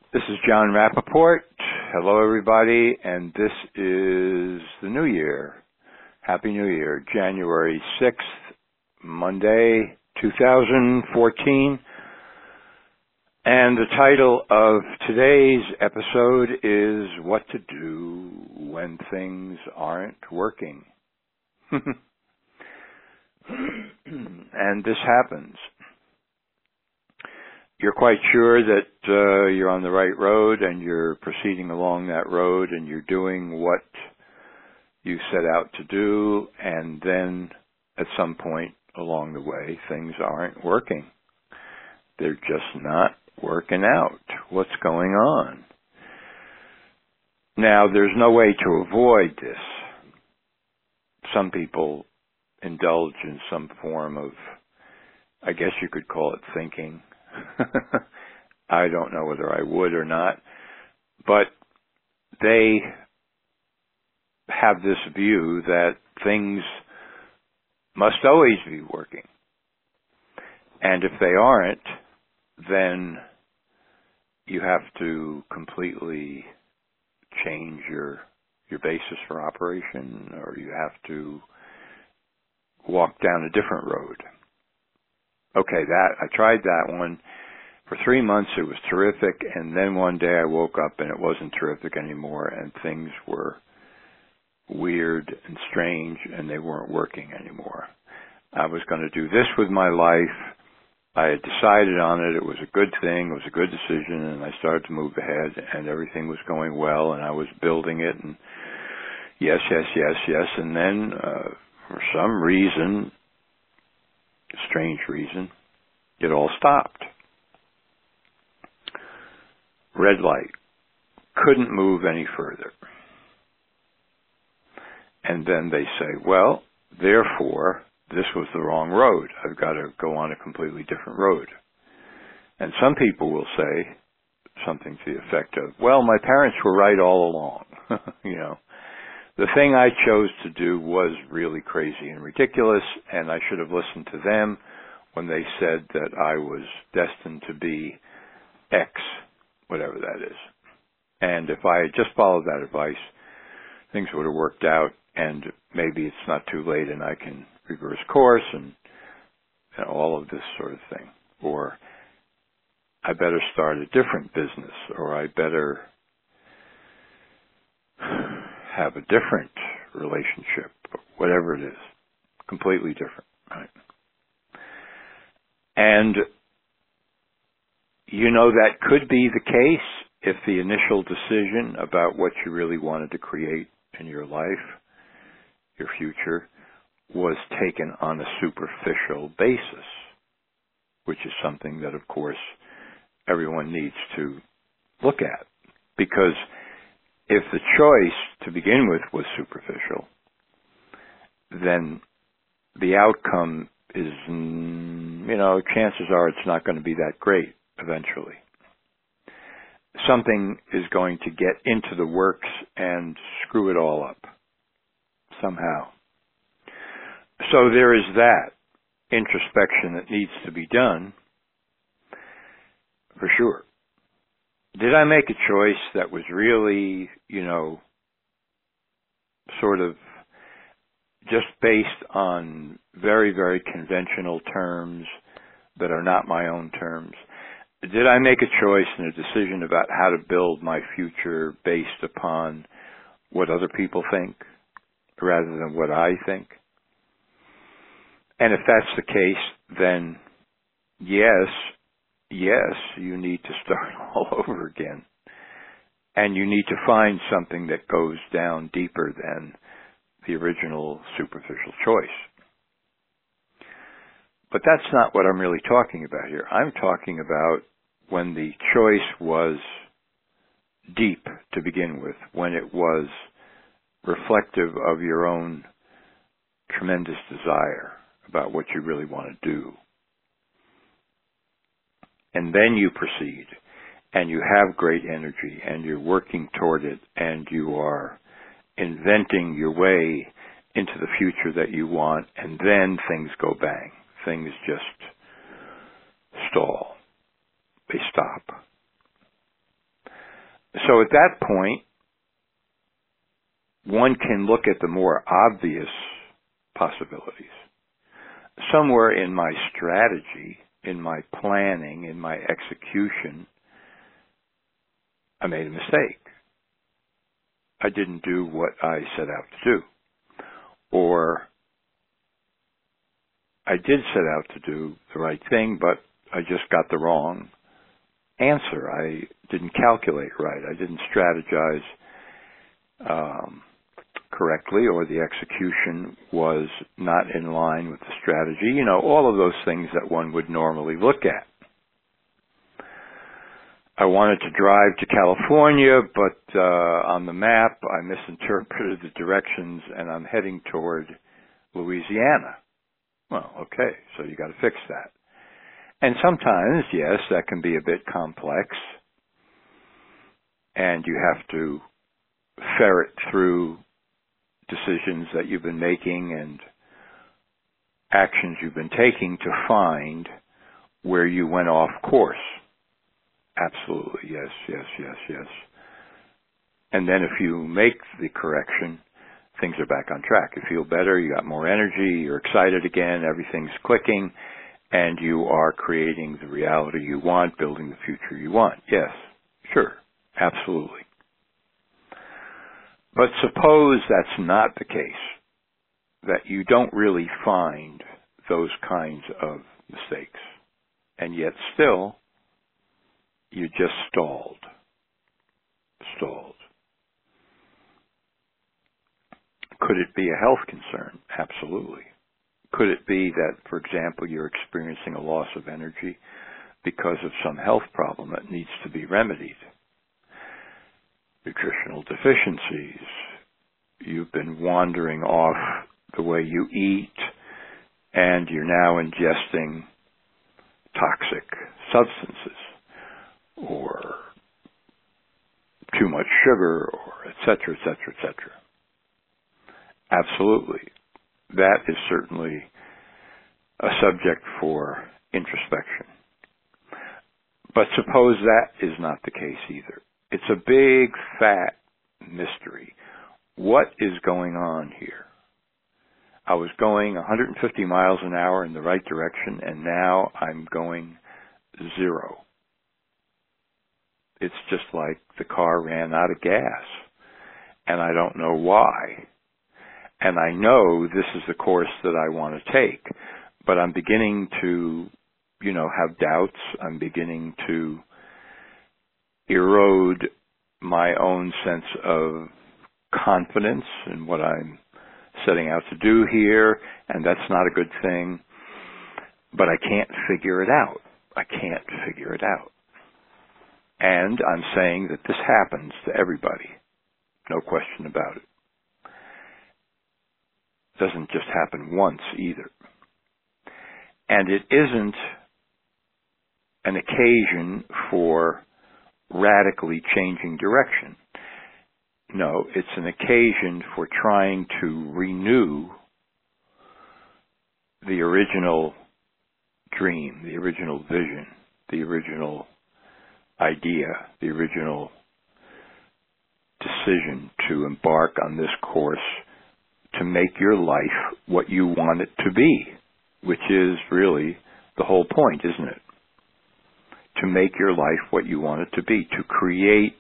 This is John Rappaport. Hello, everybody, and this is the New Year. Happy New Year, January 6th, Monday, 2014. And the title of today's episode is What to Do When Things Aren't Working. And this happens. You're quite sure that you're on the right road and you're proceeding along that road and you're doing what you set out to do, and then at some point along the way things aren't working. They're just not working out. What's going on? Now, there's no way to avoid this. Some people indulge in some form of, I guess you could call it thinking. I don't know whether I would or not, but they have this view that things must always be working. And if they aren't, then you have to completely change your basis for operation, or you have to walk down a different road. Okay, I tried that one. For 3 months it was terrific, and then one day I woke up and it wasn't terrific anymore, and things were weird and strange, and they weren't working anymore. I was going to do this with my life. I had decided on it. It was a good thing. It was a good decision, and I started to move ahead, and everything was going well, and I was building it, and yes, and then for some reason, strange reason, it all stopped. Red light. Couldn't move any further. And then they say, well, therefore, this was the wrong road. I've got to go on a completely different road. And some people will say something to the effect of, well, my parents were right all along. The thing I chose to do was really crazy and ridiculous, and I should have listened to them when they said that I was destined to be X, whatever that is. And if I had just followed that advice, things would have worked out, and maybe it's not too late and I can reverse course and all of this sort of thing. Or I better start a different business, or I better have a different relationship, whatever it is, completely different, right? And that could be the case if the initial decision about what you really wanted to create in your life, your future, was taken on a superficial basis, which is something that, of course, everyone needs to look at. Because if the choice to begin with was superficial, then the outcome is, chances are it's not going to be that great eventually. Something is going to get into the works and screw it all up somehow. So there is that introspection that needs to be done, for sure. Did I make a choice that was really, sort of just based on very, very conventional terms that are not my own terms? Did I make a choice and a decision about how to build my future based upon what other people think rather than what I think? And if that's the case, then yes, you need to start all over again. And you need to find something that goes down deeper than the original superficial choice. But that's not what I'm really talking about here. I'm talking about when the choice was deep to begin with, when it was reflective of your own tremendous desire about what you really want to do. And then you proceed, and you have great energy, and you're working toward it, and you are inventing your way into the future that you want, and then things go bang. Things just stall. They stop. So at that point, one can look at the more obvious possibilities. Somewhere in my strategy, in my planning, in my execution, I made a mistake. I didn't do what I set out to do. Or I did set out to do the right thing, but I just got the wrong answer. I didn't calculate right. I didn't strategize correctly, or the execution was not in line with the strategy. You know, all of those things that one would normally look at. I wanted to drive to California, but on the map I misinterpreted the directions and I'm heading toward Louisiana. Well, okay, so you got to fix that. And sometimes, yes, that can be a bit complex, and you have to ferret through decisions that you've been making and actions you've been taking to find where you went off course. Absolutely, yes. And then if you make the correction, things are back on track. You feel better, you got more energy, you're excited again, everything's clicking, and you are creating the reality you want, building the future you want. Yes, sure, absolutely. But suppose that's not the case, that you don't really find those kinds of mistakes, and yet still you just stalled. Could it be a health concern? Absolutely. Could it be that, for example, you're experiencing a loss of energy because of some health problem that needs to be remedied? Nutritional deficiencies. You've been wandering off the way you eat, and you're now ingesting toxic substances, or too much sugar, or et cetera, et cetera, et cetera. Absolutely. That is certainly a subject for introspection. But suppose that is not the case either. It's a big, fat mystery. What is going on here? I was going 150 miles an hour in the right direction, and now I'm going 0. It's just like the car ran out of gas, and I don't know why. And I know this is the course that I want to take, but I'm beginning to, have doubts. I'm beginning to erode my own sense of confidence in what I'm setting out to do here, and that's not a good thing. But I can't figure it out. And I'm saying that this happens to everybody. No question about it. Doesn't just happen once either. And it isn't an occasion for radically changing direction. No, it's an occasion for trying to renew the original dream, the original vision, the original idea, the original decision to embark on this course to make your life what you want it to be, which is really the whole point, isn't it? To make your life what you want it to be, to create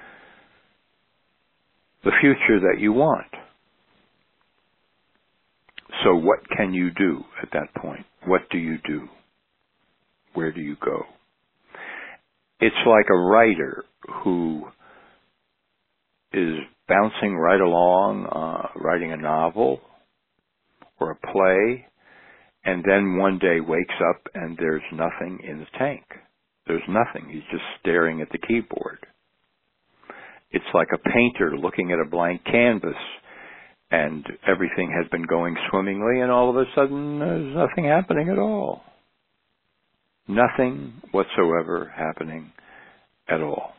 the future that you want. So what can you do at that point? What do you do? Where do you go? It's like a writer who is bouncing right along, writing a novel or a play, and then one day wakes up and there's nothing in the tank. There's nothing. He's just staring at the keyboard. It's like a painter looking at a blank canvas, and everything has been going swimmingly, and all of a sudden there's nothing happening at all. Nothing whatsoever happening at all.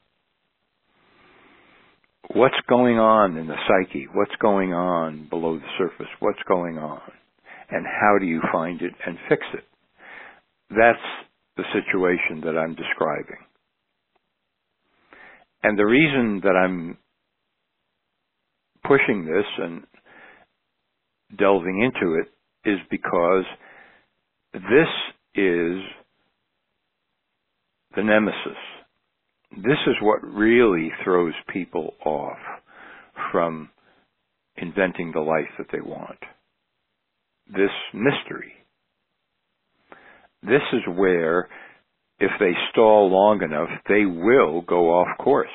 What's going on in the psyche? What's going on below the surface? What's going on? And how do you find it and fix it? That's the situation that I'm describing. And the reason that I'm pushing this and delving into it is because this is the nemesis. This is what really throws people off from inventing the life that they want. This mystery. This is where, if they stall long enough, they will go off course.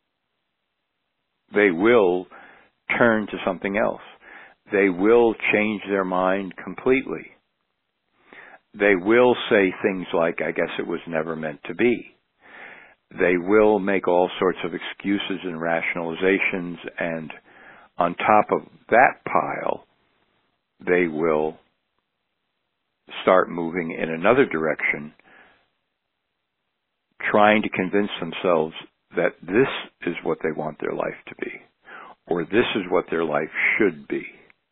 They will turn to something else. They will change their mind completely. They will say things like, I guess it was never meant to be. They will make all sorts of excuses and rationalizations, and on top of that pile, they will start moving in another direction, trying to convince themselves that this is what they want their life to be, or this is what their life should be.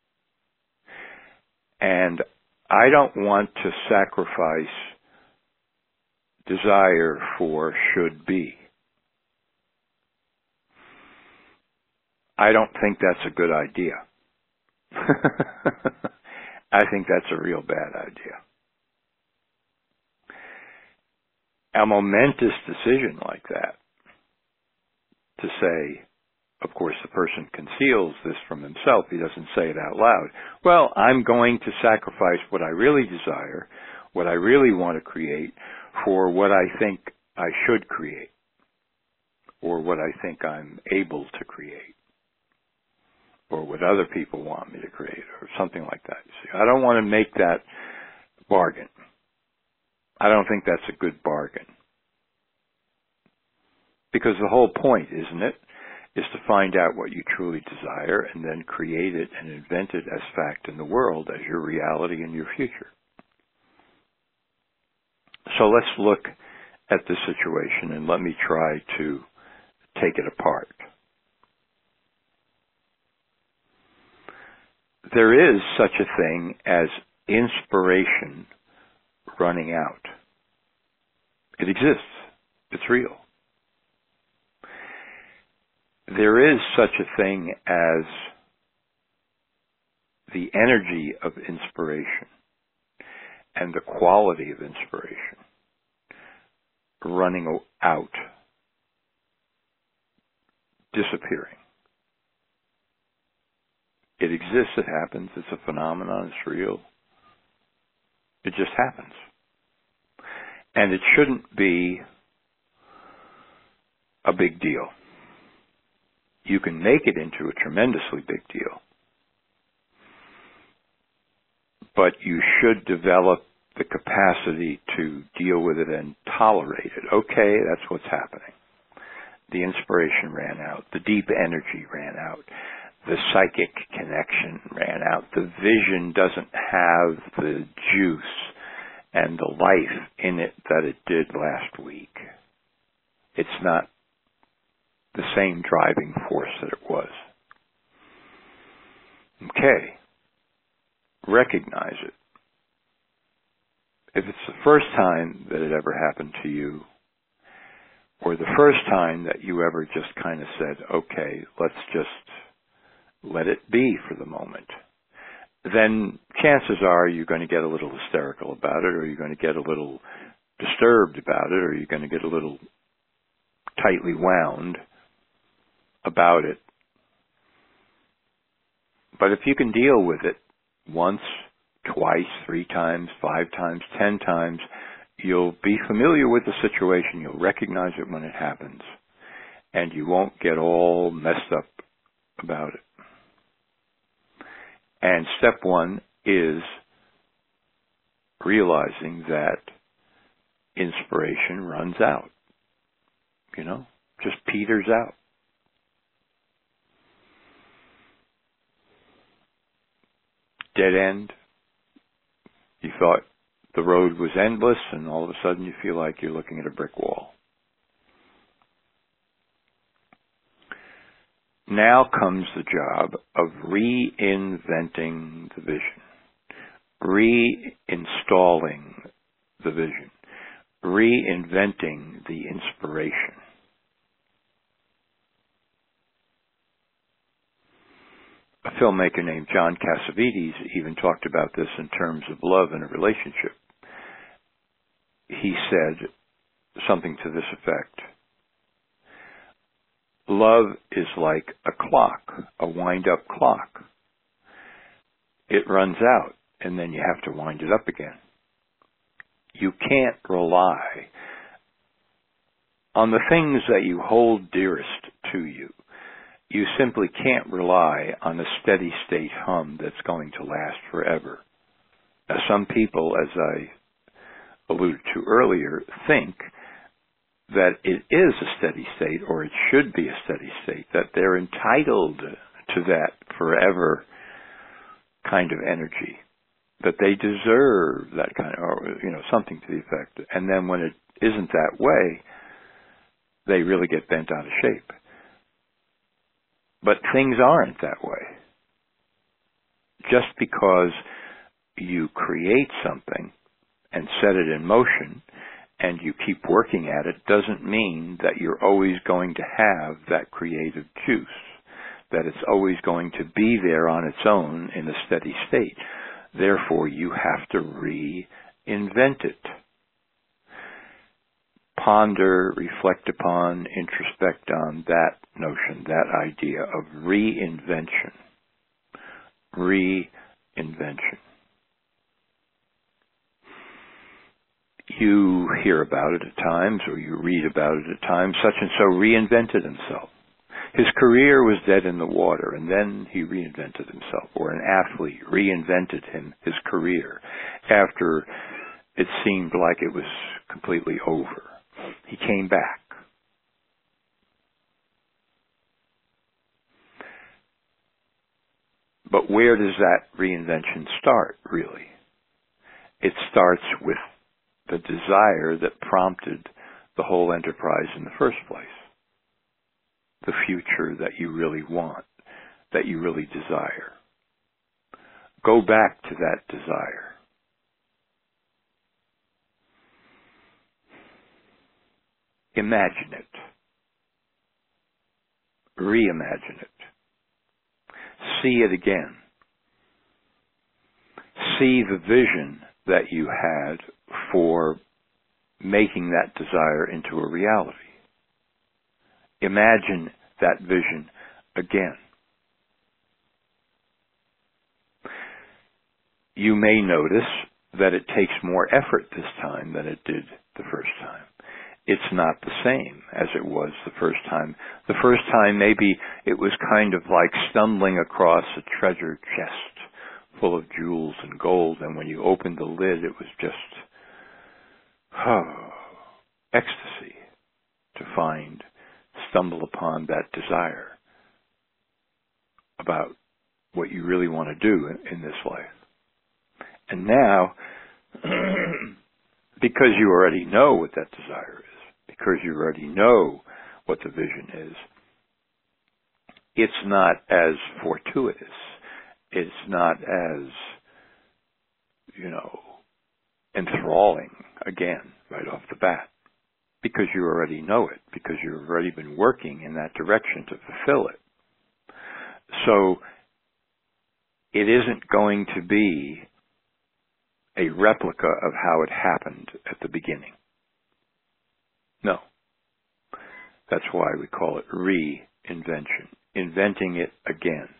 And I don't want to sacrifice desire for should be. I don't think that's a good idea. I think that's a real bad idea. A momentous decision like that, to say, of course the person conceals this from himself, he doesn't say it out loud, well, I'm going to sacrifice what I really desire, what I really want to create, for what I think I should create, or what I think I'm able to create, or what other people want me to create, or something like that. You see, I don't want to make that bargain. I don't think that's a good bargain. Because the whole point, isn't it, is to find out what you truly desire and then create it and invent it as fact in the world, as your reality and your future. So let's look at the situation and let me try to take it apart. There is such a thing as inspiration running out. It exists. It's real. There is such a thing as the energy of inspiration and the quality of inspiration running out, disappearing. It exists, it happens, it's a phenomenon, it's real. It just happens. And it shouldn't be a big deal. You can make it into a tremendously big deal. But you should develop the capacity to deal with it and tolerate it. Okay, that's what's happening. The inspiration ran out. The deep energy ran out. The psychic connection ran out. The vision doesn't have the juice and the life in it that it did last week. It's not the same driving force that it was. Okay. Recognize it. If it's the first time that it ever happened to you, or the first time that you ever just kind of said, okay, let's just let it be for the moment, then chances are you're going to get a little hysterical about it, or you're going to get a little disturbed about it, or you're going to get a little tightly wound about it. But if you can deal with it once, twice, 3 times, 5 times, 10 times, you'll be familiar with the situation, you'll recognize it when it happens, and you won't get all messed up about it. And step 1 is realizing that inspiration runs out. Just peters out. Dead end. You thought the road was endless, and all of a sudden you feel like you're looking at a brick wall. Now comes the job of reinventing the vision, reinstalling the vision, reinventing the inspiration. filmmaker named John Cassavetes even talked about this in terms of love in a relationship. He said something to this effect: love is like a clock, a wind-up clock. It runs out, and then you have to wind it up again. You can't rely on the things that you hold dearest to you. You simply can't rely on a steady state hum that's going to last forever. Now, some people, as I alluded to earlier, think that it is a steady state, or it should be a steady state, that they're entitled to that forever kind of energy, that they deserve that kind of, or, something to the effect. And then when it isn't that way, they really get bent out of shape. But things aren't that way. Just because you create something and set it in motion and you keep working at it doesn't mean that you're always going to have that creative juice, that it's always going to be there on its own in a steady state. Therefore, you have to reinvent it. Ponder, reflect upon, introspect on that notion, that idea of reinvention. Reinvention. You hear about it at times, or you read about it at times. Such and so reinvented himself. His career was dead in the water, and then he reinvented himself. Or an athlete reinvented his career after it seemed like it was completely over. He came back. But where does that reinvention start, really? It starts with the desire that prompted the whole enterprise in the first place. The future that you really want, that you really desire. Go back to that desire. Imagine it. Reimagine it. See it again. See the vision that you had for making that desire into a reality. Imagine that vision again. You may notice that it takes more effort this time than it did the first time. It's not the same as it was the first time. The first time, maybe it was kind of like stumbling across a treasure chest full of jewels and gold, and when you opened the lid, it was just ecstasy to stumble upon that desire about what you really want to do in this life. And now, because you already know what that desire is, because you already know what the vision is, it's not as fortuitous. It's not as, enthralling again right off the bat, because you already know it, because you've already been working in that direction to fulfill it. So it isn't going to be a replica of how it happened at the beginning. No. That's why we call it reinvention, inventing it again.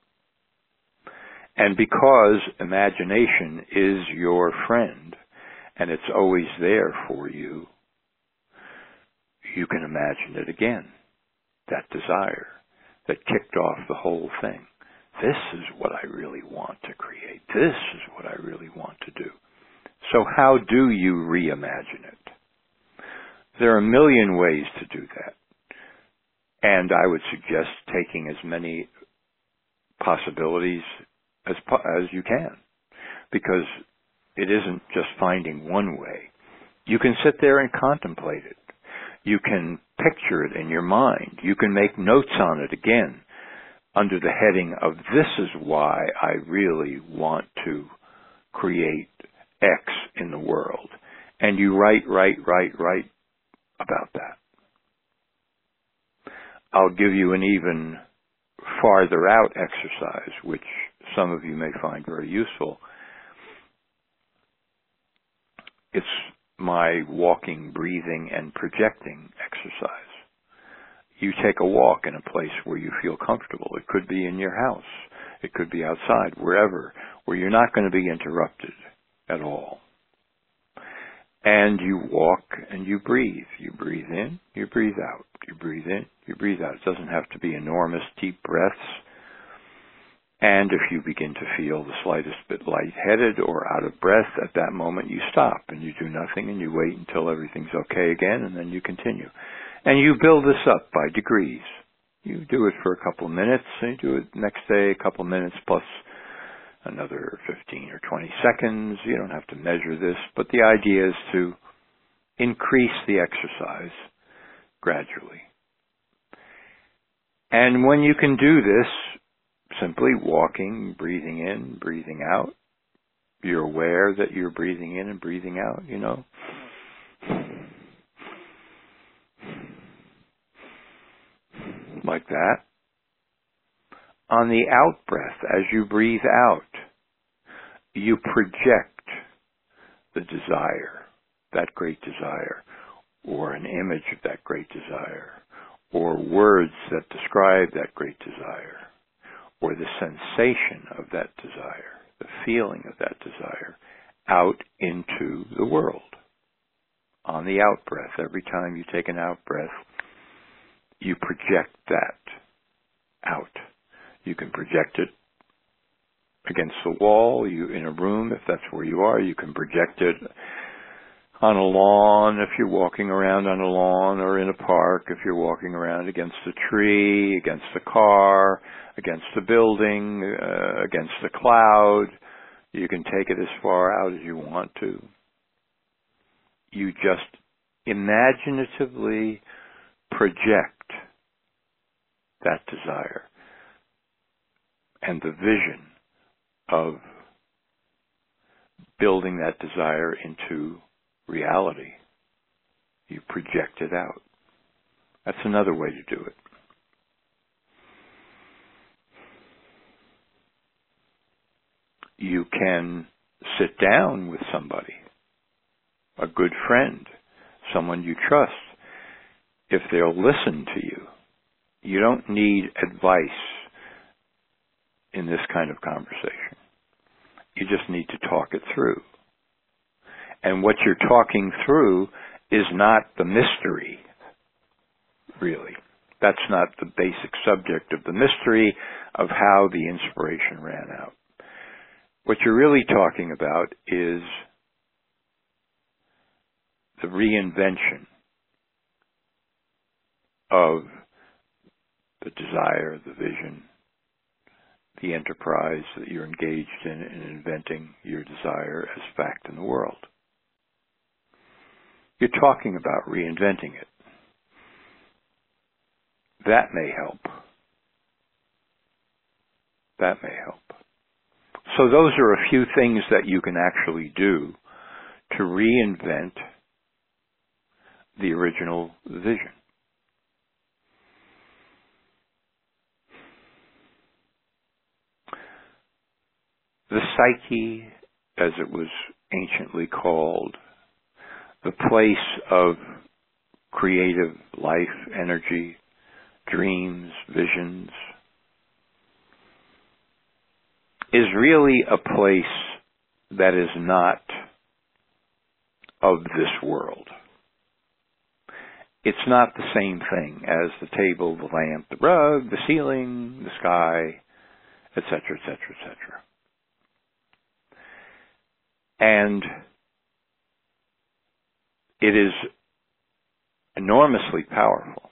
And because imagination is your friend, and it's always there for you, you can imagine it again. That desire that kicked off the whole thing. This is what I really want to create. This is what I really want to do. So how do you reimagine it? There are a million ways to do that. And I would suggest taking as many possibilities as you can, because it isn't just finding one way. You can sit there and contemplate it. You can picture it in your mind. You can make notes on it again under the heading of this is why I really want to create X in the world. And you write about that. I'll give you an even farther out exercise, which some of you may find very useful. It's my walking, breathing, and projecting exercise. You take a walk in a place where you feel comfortable. It could be in your house. It could be outside, wherever, where you're not going to be interrupted at all. And you walk and you breathe. You breathe in, you breathe out. You breathe in, you breathe out. It doesn't have to be enormous, deep breaths. And if you begin to feel the slightest bit lightheaded or out of breath, at that moment you stop and you do nothing and you wait until everything's okay again, and then you continue. And you build this up by degrees. You do it for a couple of minutes, and you do it the next day, a couple of minutes plus another 15 or 20 seconds. You don't have to measure this, but the idea is to increase the exercise gradually. And when you can do this, simply walking, breathing in, breathing out, you're aware that you're breathing in and breathing out, you know. Like that. On the out breath, as you breathe out, you project the desire, that great desire, or an image of that great desire, or words that describe that great desire, or the sensation of that desire, the feeling of that desire, out into the world. On the out breath, every time you take an out breath, you project that out. You can project it against the wall, in a room, if that's where you are. You can project it on a lawn, if you're walking around on a lawn, or in a park, if you're walking around against a tree, against a car, against a building, against a cloud. You can take it as far out as you want to. You just imaginatively project that desire and the vision of building that desire into reality. You project it out. That's another way to do it. You can sit down with somebody, a good friend, someone you trust. If they'll listen to you, you don't need advice in this kind of conversation. You just need to talk it through. And what you're talking through is not the mystery, really. That's not the basic subject of the mystery of how the inspiration ran out. What you're really talking about is the reinvention of the desire, the vision, the enterprise that you're engaged in inventing your desire as fact in the world. You're talking about reinventing it. That may help. That may help. So those are a few things that you can actually do to reinvent the original vision. The psyche, as it was anciently called, the place of creative life, energy, dreams, visions, is really a place that is not of this world. It's not the same thing as the table, the lamp, the rug, the ceiling, the sky, etc., etc., etc. And it is enormously powerful.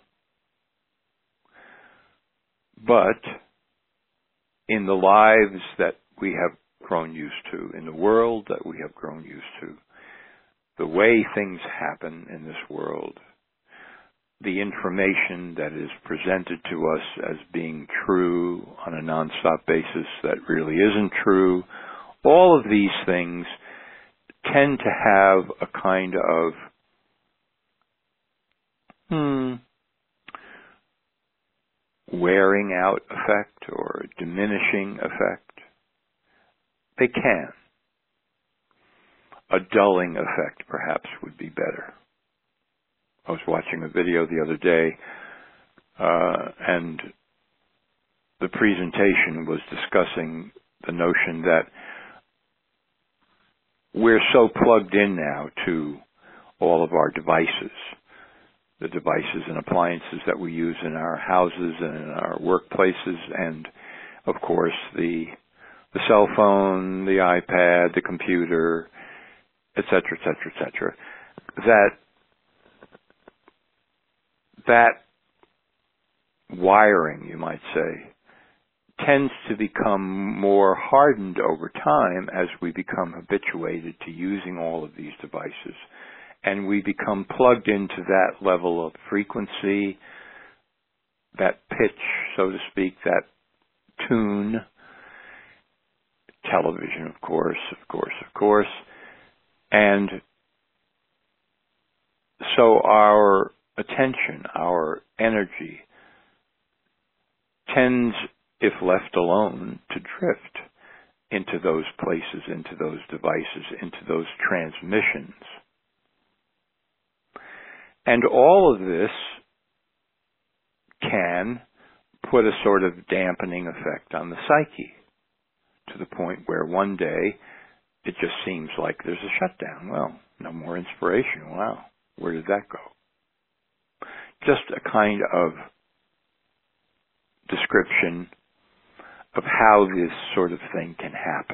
But in the lives that we have grown used to, in the world that we have grown used to, the way things happen in this world, the information that is presented to us as being true on a nonstop basis that really isn't true, all of these things tend to have a kind of wearing dulling out effect or a diminishing effect? They can. A dulling effect, perhaps, would be better. I was watching a video the other day, and the presentation was discussing the notion that we're so plugged in now to all of our devices, the devices and appliances that we use in our houses and in our workplaces, and of course the cell phone, the iPad, the computer, etc., etc., etc., that wiring, you might say, tends to become more hardened over time as we become habituated to using all of these devices. And we become plugged into that level of frequency, that pitch, so to speak, that tune. Television, of course. And so our attention, our energy tends, if left alone, to drift into those places, into those devices, into those transmissions. And all of this can put a sort of dampening effect on the psyche, to the point where one day it just seems like there's a shutdown. Well, no more inspiration. Wow, where did that go? Just a kind of description of how this sort of thing can happen.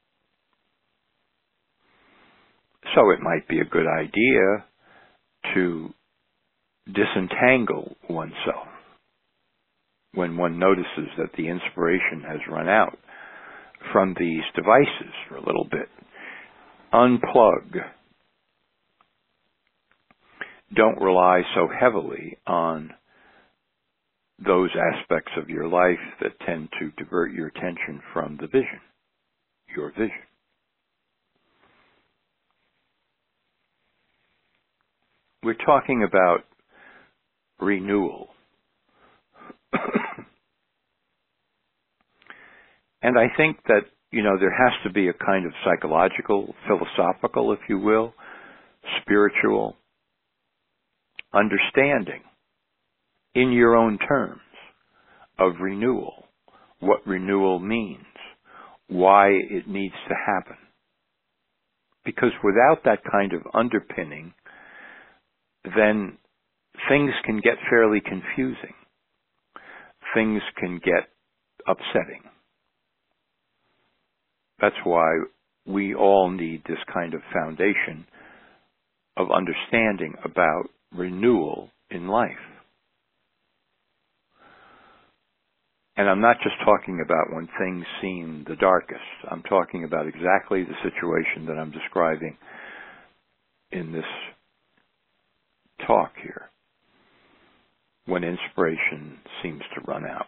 So it might be a good idea to disentangle oneself when one notices that the inspiration has run out from these devices for a little bit. Unplug. Don't rely so heavily on those aspects of your life that tend to divert your attention from the vision, your vision. We're talking about renewal. And I think that, there has to be a kind of psychological, philosophical, if you will, spiritual understanding in your own terms of renewal, what renewal means, why it needs to happen. Because without that kind of underpinning, then things can get fairly confusing. Things can get upsetting. That's why we all need this kind of foundation of understanding about renewal in life. And I'm not just talking about when things seem the darkest. I'm talking about exactly the situation that I'm describing in this talk here, when inspiration seems to run out.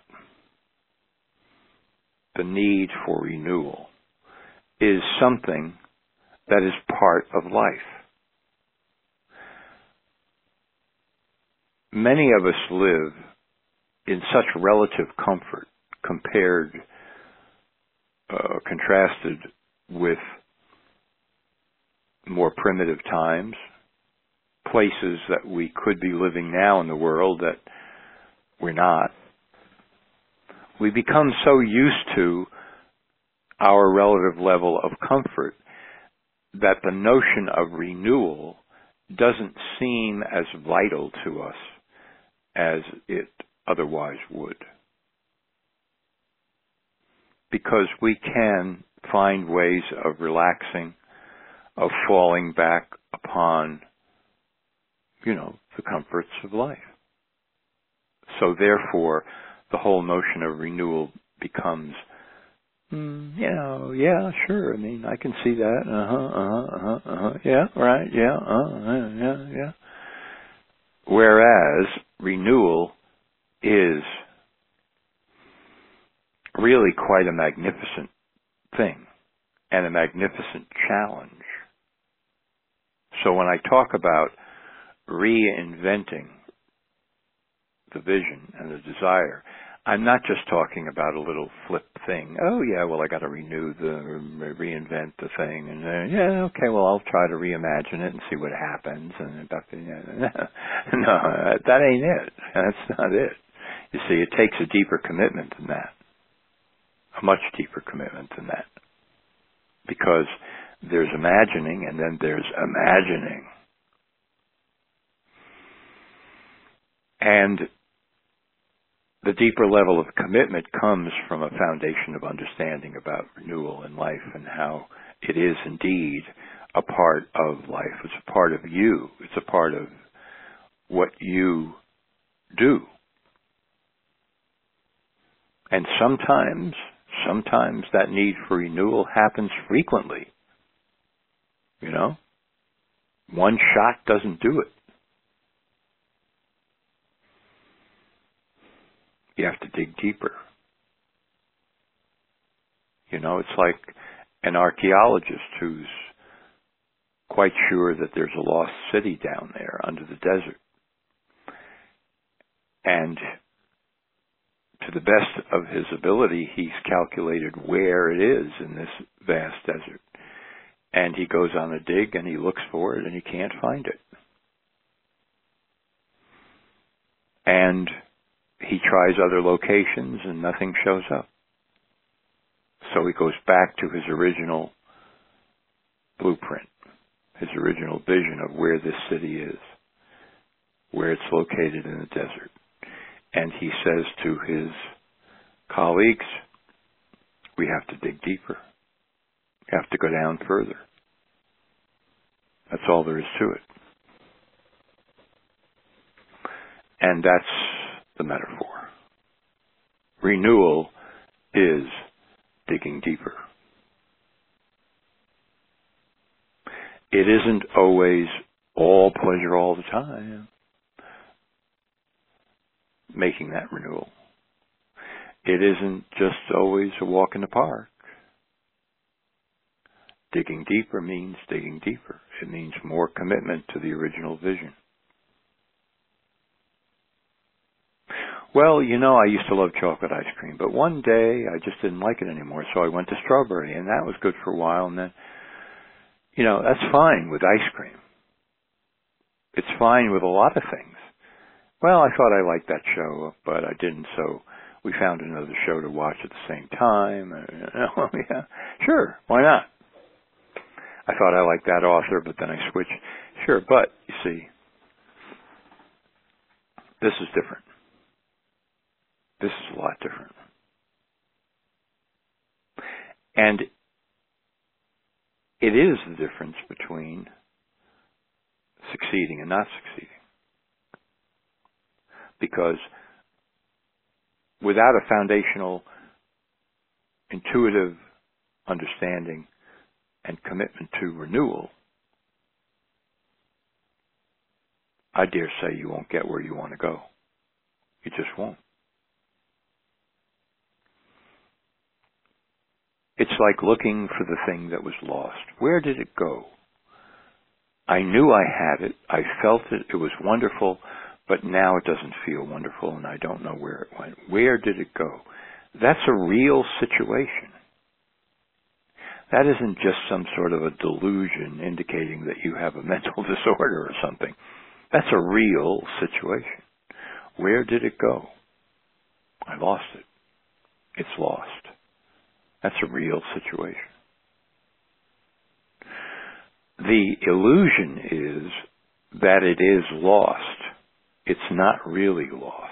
The need for renewal is something that is part of life. Many of us live in such relative comfort contrasted with more primitive times, places that we could be living now in the world that we're not. We become so used to our relative level of comfort that the notion of renewal doesn't seem as vital to us as it otherwise would. Because we can find ways of relaxing, of falling back upon, the comforts of life. So therefore, the whole notion of renewal becomes, yeah, sure. I mean, I can see that. Yeah, right. Yeah. Whereas renewal is really quite a magnificent thing and a magnificent challenge. So when I talk about reinventing the vision and the desire, I'm not just talking about a little flip thing. Oh yeah, well I got to reinvent the thing, and yeah, okay, well I'll try to reimagine it and see what happens. And no, that ain't it. That's not it. You see, it takes a deeper commitment than that, a much deeper commitment than that, because there's imagining and then there's imagining, and the deeper level of commitment comes from a foundation of understanding about renewal in life and how it is indeed a part of life. It's a part of you. It's a part of what you do. And sometimes that need for renewal happens frequently. You know? One shot doesn't do it. You have to dig deeper. You know, it's like an archaeologist who's quite sure that there's a lost city down there under the desert. And to the best of his ability, he's calculated where it is in this vast desert. And he goes on a dig and he looks for it and he can't find it. And he tries other locations and nothing shows up. So he goes back to his original blueprint, his original vision of where this city is, where it's located in the desert. And he says to his colleagues, we have to dig deeper. We have to go down further. That's all there is to it. And that's the metaphor. Renewal is digging deeper. It isn't always all pleasure all the time, making that renewal. It isn't just always a walk in the park. Digging deeper means digging deeper. It means more commitment to the original vision. Well, you know, I used to love chocolate ice cream, but one day I just didn't like it anymore, so I went to strawberry, and that was good for a while, and then, you know, that's fine with ice cream. It's fine with a lot of things. Well, I thought I liked that show, but I didn't, so we found another show to watch at the same time. Yeah, sure, why not? I thought I liked that author, but then I switched. Sure, but, you see, this is different. This is a lot different. And it is the difference between succeeding and not succeeding. Because without a foundational, intuitive understanding and commitment to renewal, I dare say you won't get where you want to go. You just won't. It's like looking for the thing that was lost. Where did it go? I knew I had it. I felt it. It was wonderful, but now it doesn't feel wonderful, and I don't know where it went. Where did it go? That's a real situation. That isn't just some sort of a delusion indicating that you have a mental disorder or something. That's a real situation. Where did it go? I lost it. It's lost. That's a real situation. The illusion is that it is lost. It's not really lost.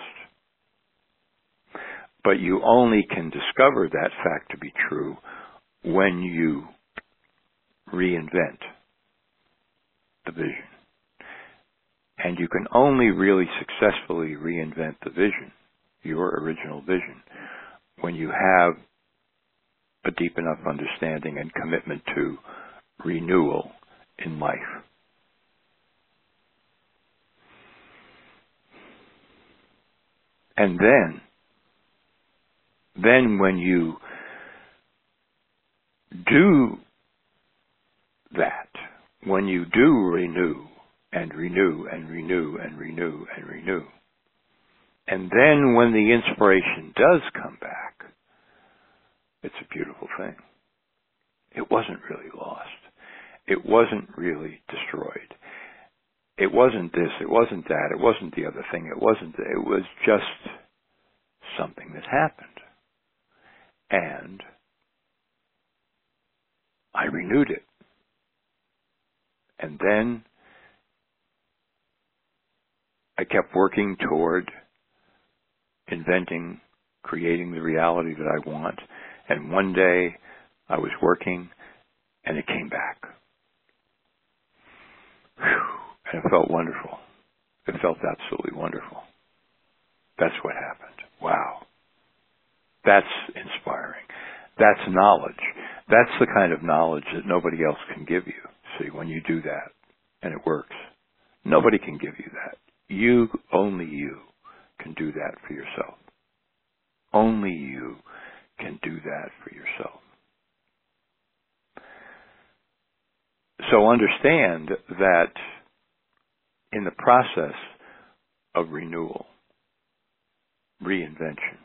But you only can discover that fact to be true when you reinvent the vision. And you can only really successfully reinvent the vision, your original vision, when you have a deep enough understanding and commitment to renewal in life. And then when you do that, when you do renew and renew and renew and renew and renew, And then when the inspiration does come back, it's a beautiful thing. It wasn't really lost. It wasn't really destroyed. It wasn't this, it wasn't that, it wasn't the other thing, it was just something that happened. And I renewed it. And then I kept working toward inventing, creating the reality that I want. And one day I was working and it came back. Whew. And it felt wonderful. It felt absolutely wonderful. That's what happened. Wow. That's inspiring. That's knowledge. That's the kind of knowledge that nobody else can give you. See, when you do that, and it works, nobody can give you that. You, only you, can do that for yourself. Only you can do that for yourself. So understand that in the process of renewal, reinvention,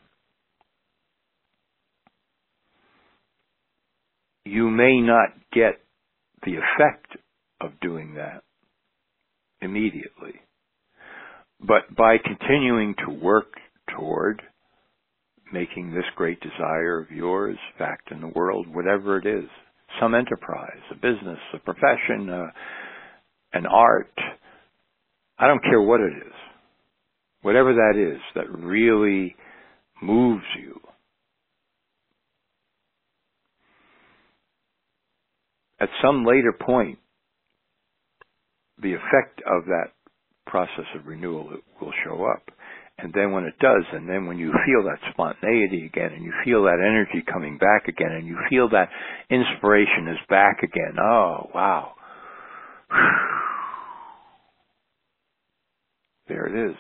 you may not get the effect of doing that immediately. But by continuing to work toward making this great desire of yours fact in the world, whatever it is, some enterprise, a business, a profession, an art, I don't care what it is, whatever that is that really moves you, at some later point, the effect of that process of renewal will show up. And then when it does, and then when you feel that spontaneity again, and you feel that energy coming back again, and you feel that inspiration is back again, oh, wow. There it is.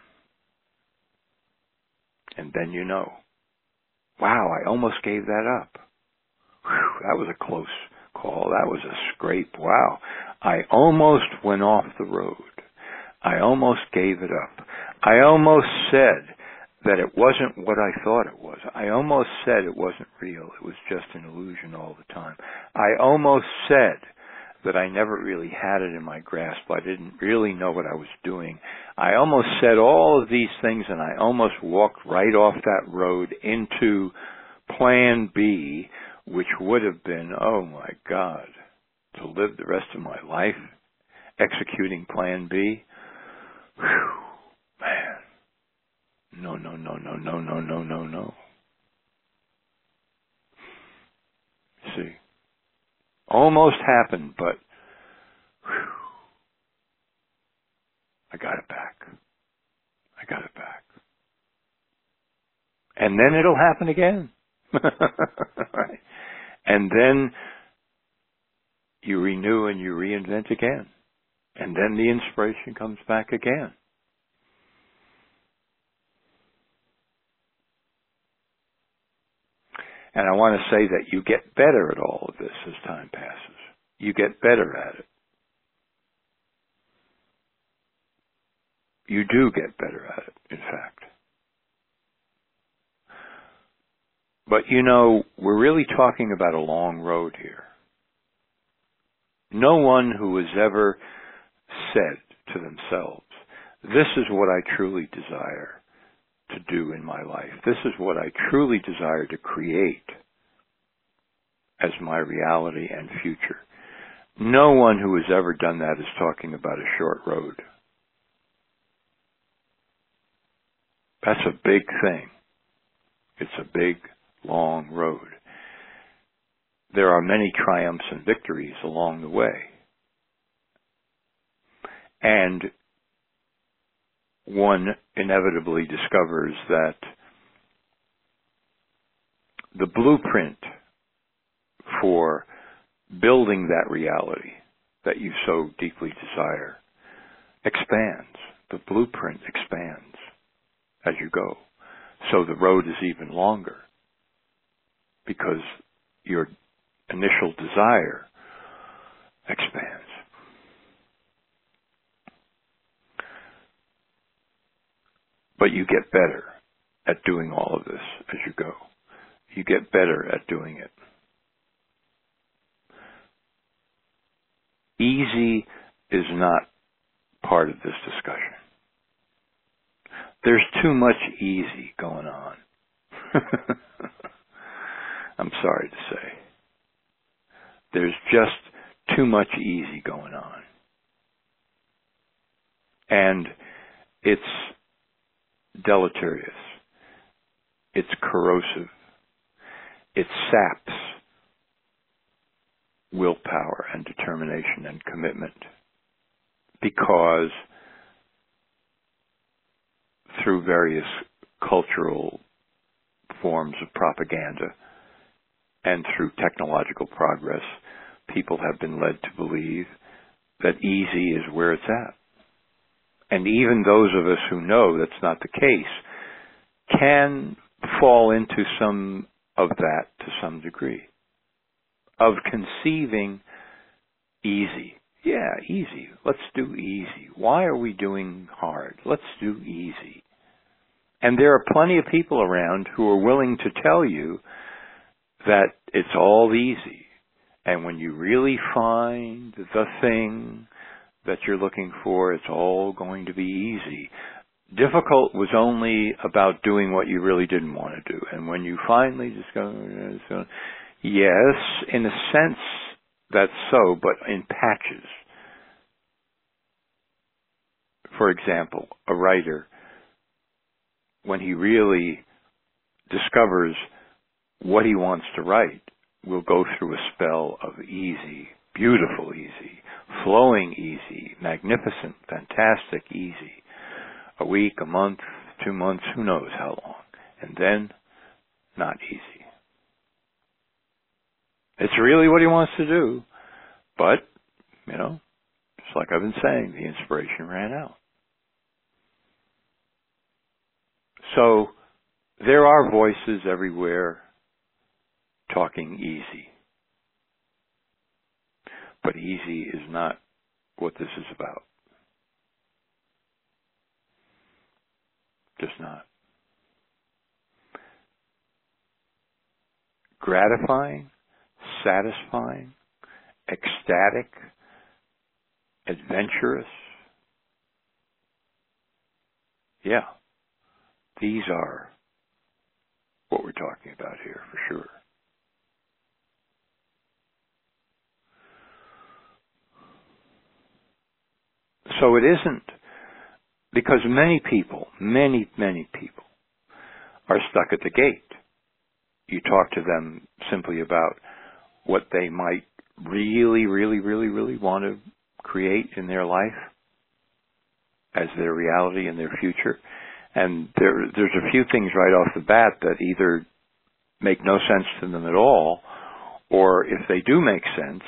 And then you know, wow, I almost gave that up. That was a close call. That was a scrape. Wow. I almost went off the road. I almost gave it up. I almost said that it wasn't what I thought it was. I almost said it wasn't real. It was just an illusion all the time. I almost said that I never really had it in my grasp. I didn't really know what I was doing. I almost said all of these things, and I almost walked right off that road into Plan B, which would have been, oh my God, to live the rest of my life executing Plan B. Whew, man. No, no, no, no, no, no, no, no, no. See, almost happened, but whew, I got it back. I got it back. And then it'll happen again. Right? And then you renew and you reinvent again. And then the inspiration comes back again. And I want to say that you get better at all of this as time passes. You get better at it. You do get better at it, in fact. But you know, we're really talking about a long road here. No one who has ever said to themselves, this is what I truly desire to do in my life. This is what I truly desire to create as my reality and future. No one who has ever done that is talking about a short road. That's a big thing. It's a big, long road. There are many triumphs and victories along the way. And one inevitably discovers that the blueprint for building that reality that you so deeply desire expands. The blueprint expands as you go. So the road is even longer because your initial desire expands. But you get better at doing all of this as you go. You get better at doing it. Easy is not part of this discussion. There's too much easy going on. I'm sorry to say. There's just too much easy going on. And it's deleterious. It's corrosive. It saps willpower and determination and commitment, because through various cultural forms of propaganda and through technological progress, people have been led to believe that easy is where it's at. And even those of us who know that's not the case can fall into some of that to some degree, of conceiving easy. Yeah, easy. Let's do easy. Why are we doing hard? Let's do easy. And there are plenty of people around who are willing to tell you that it's all easy. And when you really find the thing that you're looking for, it's all going to be easy. Difficult was only about doing what you really didn't want to do. And when you finally just go, yes, in a sense that's so, but in patches. For example, a writer, when he really discovers what he wants to write, will go through a spell of easy, beautiful easy, flowing easy, magnificent, fantastic easy. A week, a month, 2 months, who knows how long. And then, not easy. It's really what he wants to do. But, just like I've been saying, the inspiration ran out. So, there are voices everywhere talking easy. But easy is not what this is about. Just not. Gratifying, satisfying, ecstatic, adventurous. Yeah, these are what we're talking about here for sure. So it isn't, because many people are stuck at the gate. You talk to them simply about what they might really want to create in their life as their reality and their future. And there's a few things right off the bat that either make no sense to them at all, or if they do make sense,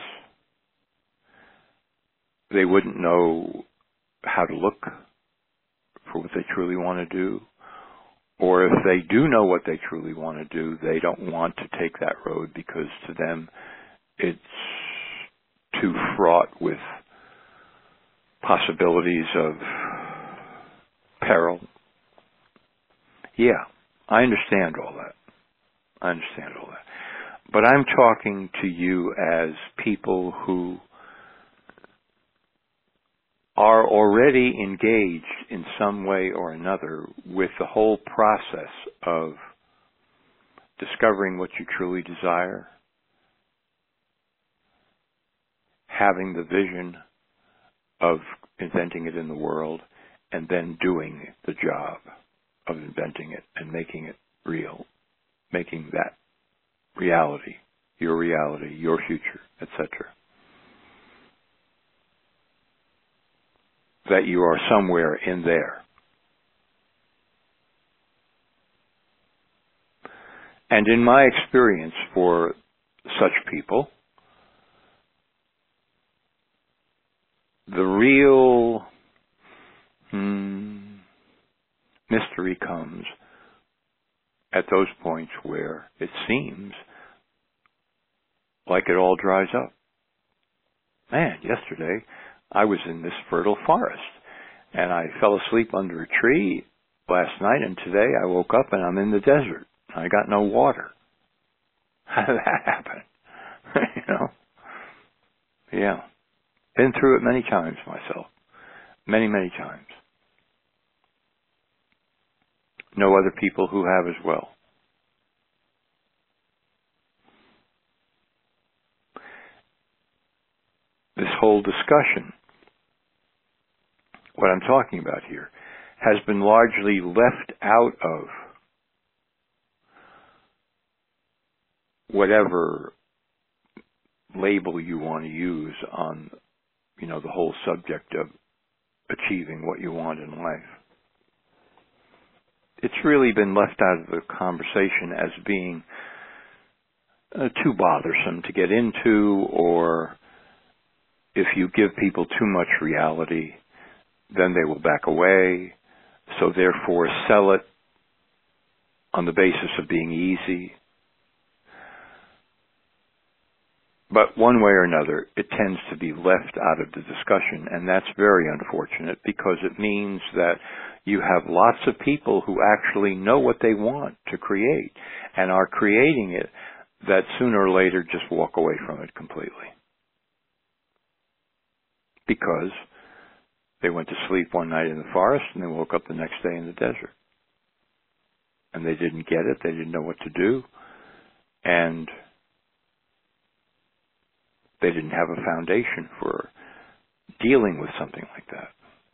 they wouldn't know how to look for what they truly want to do. Or if they do know what they truly want to do, they don't want to take that road because to them it's too fraught with possibilities of peril. Yeah, I understand all that. But I'm talking to you as people who are already engaged in some way or another with the whole process of discovering what you truly desire, having the vision of inventing it in the world, and then doing the job of inventing it and making it real, making that reality, your future, etc. That you are somewhere in there. And in my experience for such people, the real mystery comes at those points where it seems like it all dries up. Man, yesterday I was in this fertile forest, and I fell asleep under a tree last night, and today I woke up and I'm in the desert. I got no water. How did that happen? You know? Yeah. Been through it many times myself. Many, many times. Know other people who have as well. This whole discussion, what I'm talking about here, has been largely left out of whatever label you want to use on, the whole subject of achieving what you want in life. It's really been left out of the conversation as being too bothersome to get into, or if you give people too much reality, then they will back away. So therefore sell it on the basis of being easy. But one way or another, it tends to be left out of the discussion, and that's very unfortunate because it means that you have lots of people who actually know what they want to create and are creating it that sooner or later just walk away from it completely. Because they went to sleep one night in the forest and they woke up the next day in the desert. And they didn't get it, they didn't know what to do, and they didn't have a foundation for dealing with something like that.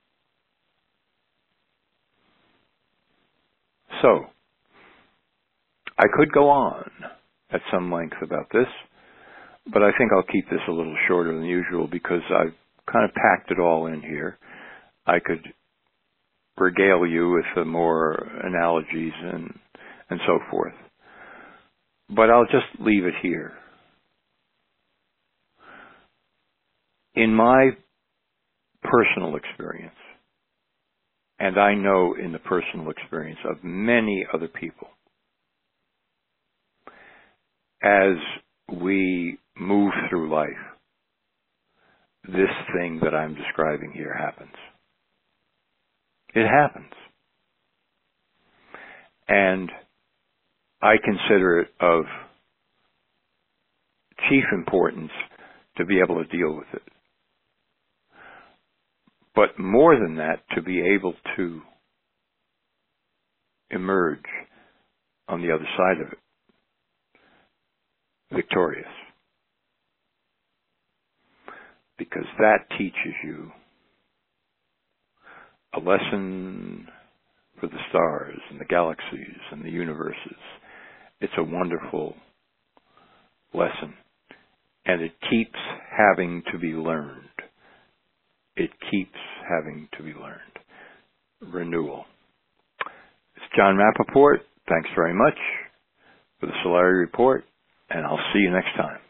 So, I could go on at some length about this, but I think I'll keep this a little shorter than usual because I've kind of packed it all in here. I could regale you with more analogies and so forth. But I'll just leave it here. In my personal experience, and I know in the personal experience of many other people, as we move through life, this thing that I'm describing here happens. It happens. And I consider it of chief importance to be able to deal with it. But more than that, to be able to emerge on the other side of it, victorious. Because that teaches you a lesson for the stars and the galaxies and the universes. It's a wonderful lesson. And it keeps having to be learned. It keeps having to be learned. Renewal. It's John Rappaport. Thanks very much for the Solari Report, and I'll see you next time.